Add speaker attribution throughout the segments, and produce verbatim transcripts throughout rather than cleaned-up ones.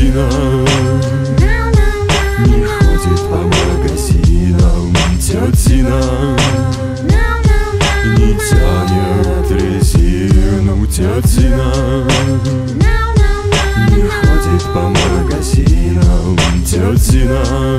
Speaker 1: Зина не ходит по магазинам. Тетя Зина не тянет резину. Тетя Зина не ходит по магазинам. Тетя Зина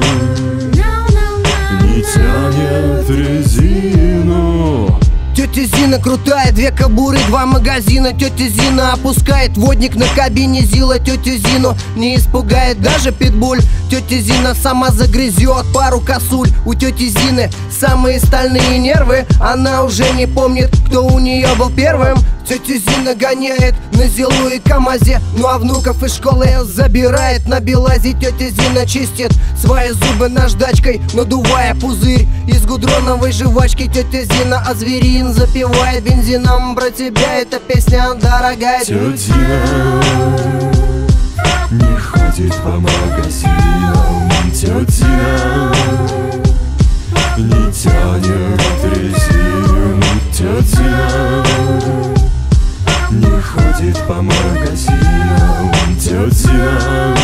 Speaker 1: не тянет резину.
Speaker 2: Тетя Зина крутая, две кобуры, два магазина. Тетя Зина опускает водник на кабине Зила. Тетя Зину не испугает даже питбуль. Тетя Зина сама загрызет пару косуль. У тети Зины самые стальные нервы. Она уже не помнит, кто у нее был первым. Тетя Зина гоняет на Зилу и КамАЗе, ну а внуков из школы забирает на Белазе. Тетя Зина чистит свои зубы наждачкой, надувая пузырь из гудроновой жвачки. Тетя Зина озверин запивает бензином. Про тебя эта песня дорогая.
Speaker 1: Тетя Зина не ходит по магазинам. Тетя Зина не тянет резину. Тетя Зина не ходит по магазинам. Тетя Зина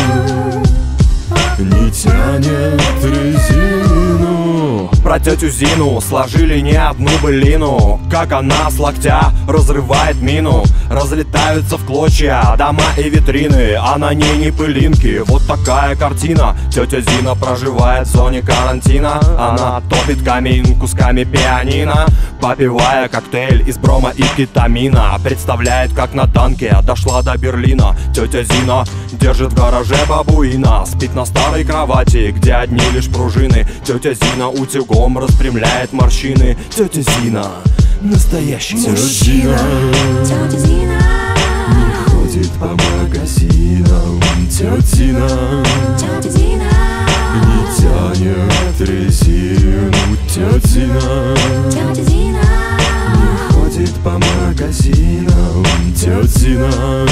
Speaker 1: не тянет резину.
Speaker 3: Про тетю Зину сложили не одну былину. Как она с локтя разрывает мину. Разлетаются в клочья дома и витрины, а на ней не пылинки. Вот такая картина. Тетя Зина проживает в зоне карантина. Она топит камин кусками пианино, попивая коктейль из брома и кетамина. Представляет, как на танке дошла до Берлина. Тетя Зина держит в гараже бабуина. Спит на старой кровати, где одни лишь пружины. Тетя Зина утюгом распрямляет морщины. Тетя Зина настоящий мужчина.
Speaker 1: Тетя Зина не ходит по магазинам. Тетя Зина не тянет резину. Тетя Зина не ходит по магазинам. Тетя Зина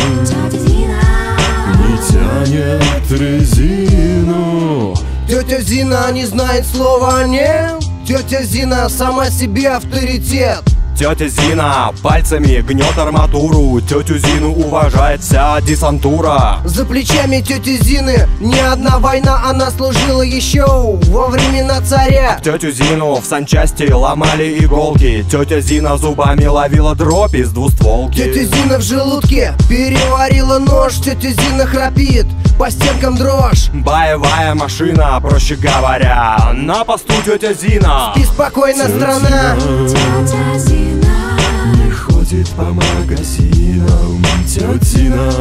Speaker 1: не тянет резину.
Speaker 2: Тетя Зина не знает слова «нет». Тетя Зина сама себе авторитет.
Speaker 3: Тетя Зина пальцами гнет арматуру. Тетю Зину уважает вся десантура.
Speaker 2: За плечами тети Зины не одна война. Она служила еще во времена царя.
Speaker 3: Тетю Зину в санчасти ломали иголки. Тетя Зина зубами ловила дробь из двустволки.
Speaker 2: Тетя Зина в желудке переварила нож. Тетя Зина храпит, по стенкам дрожь.
Speaker 3: Боевая машина, проще говоря. На посту тетя Зина.
Speaker 2: Спи спокойно,
Speaker 1: Тетя
Speaker 2: страна.
Speaker 1: Зина не ходит по магазинам. Тетя Зина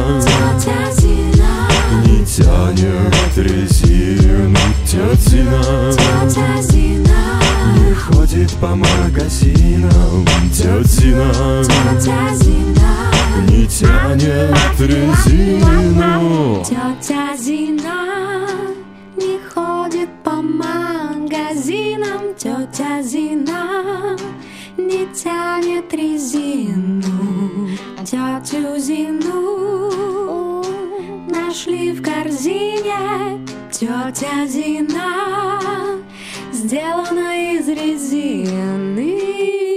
Speaker 1: не тянет резину. Тетя Зина не ходит по магазинам. Тетя Зина не тянет резину.
Speaker 4: Тетя Зина не ходит по магазинам. Тетя Зина не тянет резину. Тетю Зину нашли в корзине. Тетя Зина сделана из резины.